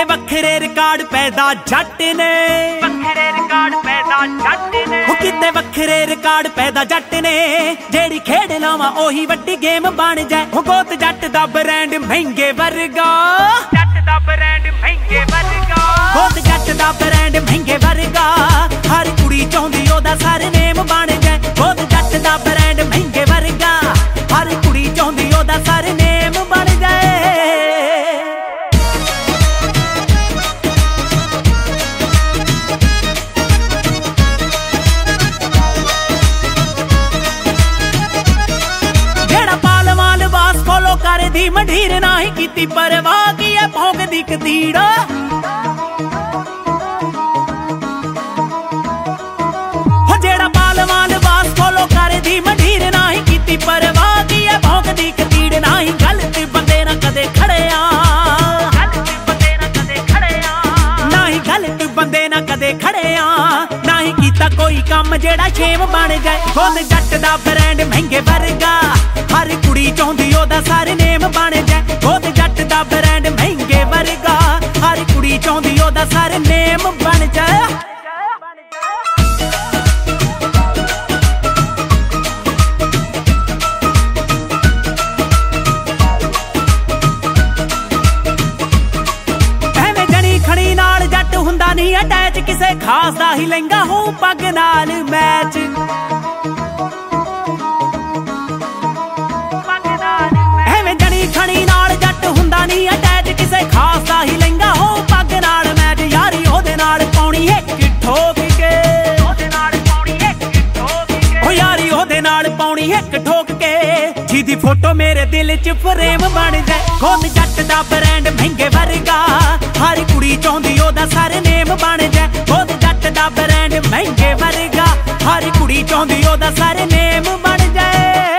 किते वखरे रिकार्ड पैदा जट ने, वखरे रिकार्ड पैदा जट ने, किते वखरे रिकार्ड पैदा जट ने। जेड़ी खेड लावां ओही वड्डी गेम बन जाए। गोत जट दा ब्रांड महंगे वर्गा, जट दा ब्रांड महंगे वर्गा, गोत जट दा ब्रांड महंगे वर्गा। हर कुड़ी चाहुंदी ओदा सरनेम बन जाए। गोत जट दा ब्रांड महंगे वर्गा, हर कुड़ी चाहुंदी ओदा सरनेम बन जाए। दी मंडीर नाही कीती परवाह की है भौंकदी कतीड़ा। हो जेड़ा पालवां लिबास फॉलो करे दी मंडीर नाही कीती परवाह की है भौंकदी कतीड़। नाही गलत बंदे ना कदे खड़िया, गलत बंदे ना कदे खड़िया, नाही गलत बंदे ना कदे खड़िया। नाही कीता कोई काम जेड़ा शेम बन जाए। खुद जट दा ब्रांड महंगे वर्गा, हर कुड़ी चाहुंदी ओदा सरनेम बन जाए। खुद जट दा ब्रांड महंगे वर्गा, हर कुड़ी चाहुंदी ओदा सरनेम बन जाए। एवें जनी खड़ी नाल जट हुंदा नहीं अटैच, किसे खास दा ही लहंगा हो पग नाल मैच। खड़ी नाल जट हुंदा नहीं अटैच, किसे खास दा ही लहंगा हो पग नाल मैच। यारी ओदे नाल पाउणी इक ठोक के, ओदे नाल पाउणी इक ठोक के, ओ यारी ओदे नाल पाउणी इक ठोक के। जिदी फोटो मेरे दिल च फ्रेम बन जाए। खुद जट दा ब्रांड महंगे वर्गा, हर कुड़ी चाहुंदी ओदा सरनेम बन जाए। खुद जट दा ब्रांड महंगे वर्गा, हर कुड़ी चाहुंदी ओदा सरनेम बन जाए।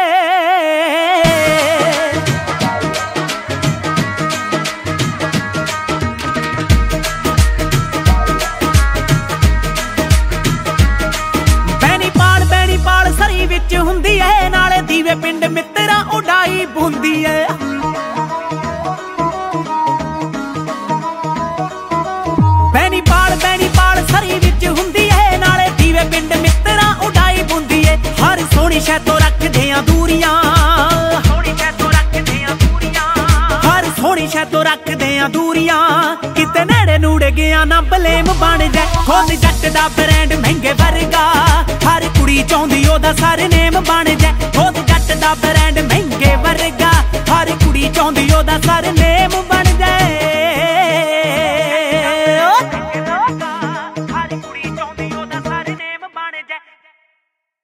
विच हुंदी है नाले दीवे पिंड मित्रा उडाई बुंदी है। बैनी पाल सरी विच हुंदी है नाले दीवे पिंड मित्रा उडाई बुंदी है। हर सोहनी शै तो रखदे आ दूरियां, सोहनी शै तो रखदे आ दूरियां, हर सोहनी शै तो रखदे आ दूरियां। किते नेड़े नूड़े गया ना बलेम बन जाए। खुद जट दा ब्रांड महंगे वर्गा, हर कुड़ी चाहुंदी ओदा सरनेम बन जाए। खुद जट दा ब्रांड महंगे वर्गा, हर कुड़ी चाहुंदी ओदा सरनेम